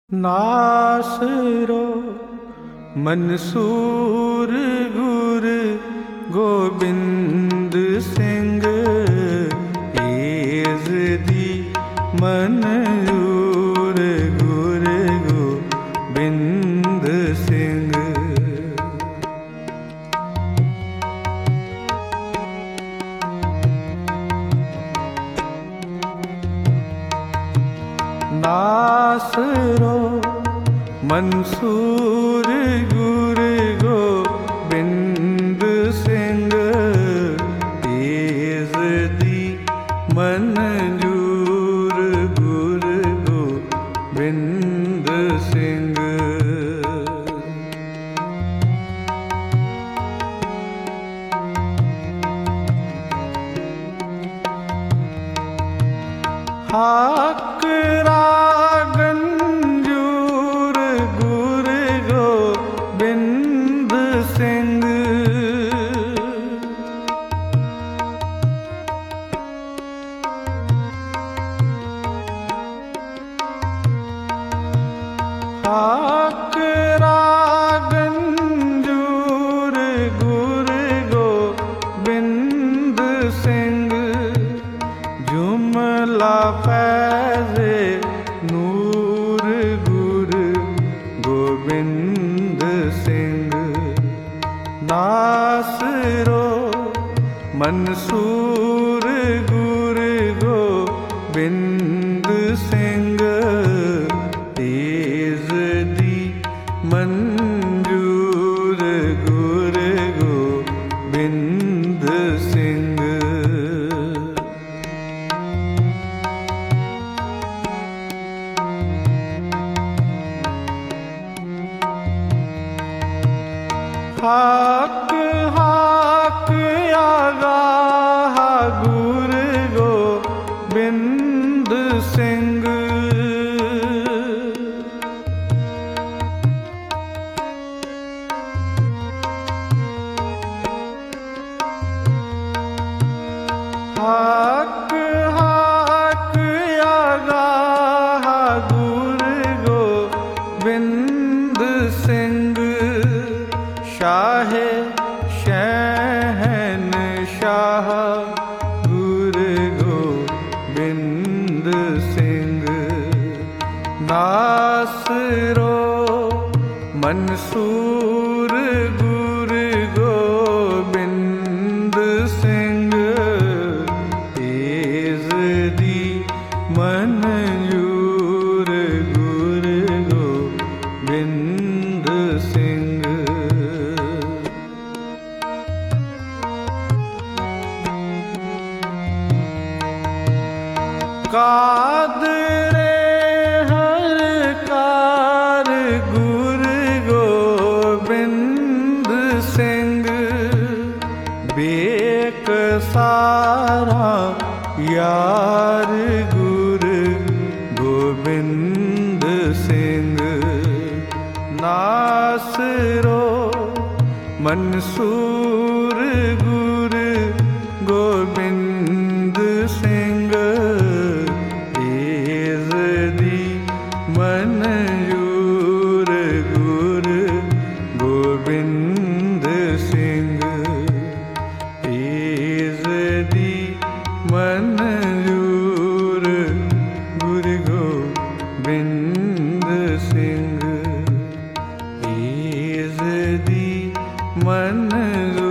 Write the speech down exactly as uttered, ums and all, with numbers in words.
नासरो मंसूर गुर गोबिंद सिंह एज़दी मनयूर गुर गोबिंद सिंह। नासरो मंसूर गुर गोबिंद सिंह एज़दी मनजूर गुर गोबिंद सिंह। हक रागंजूर गुर गोबिंद सिंह। हक रागंजूर गुर गोबिंद सिंह जुमला फैज़े नूर गुर गोबिंद सिंह। नासरो मंसूर गुर गोबिंद सिंह एज़दी मंजूर गुर गोबिंद सिंह। हक हक आगाह गुर गोबिंद सिंह। हक हक आगाह गुर गोबिंद सिंह शाहे शहंशाह गुर गोबिंद सिंह। नासरो मंसूर गुर गोबिंद सिंह एज़दी मनयूर गुर गोबिंद सिंह। कादरे हर कार गुर गोबिंद सिंह बेकसारा यार गुर गोबिंद सिंह। नासरो मंसूर गुर गोबिंद सिंह एज़दी मनयूर गुर गोबिंद सिंह एज़दी मनयूर गुर गोबिंद सिंह एज़दी मनयूर